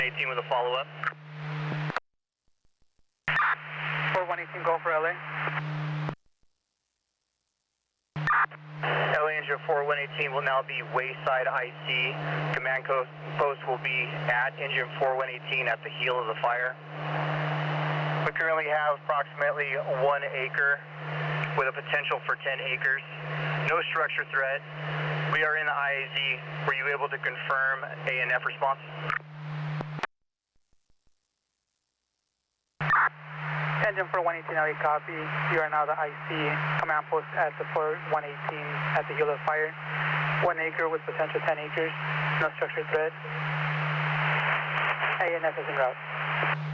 18 with a follow-up. 4118, go for LA. LA Engine 4118 will now be Wayside IC. Command post will be at Engine 4118 at the heel of the fire. We currently have approximately 1 acre with a potential for 10 acres. No structure threat. We are in the IAZ. Were you able to confirm ANF response? Engine 4118, LA copy. You are now the IC command post at the 4118 at the heel of the fire. 1 acre with potential 10 acres. No structure threat. ANF is en route.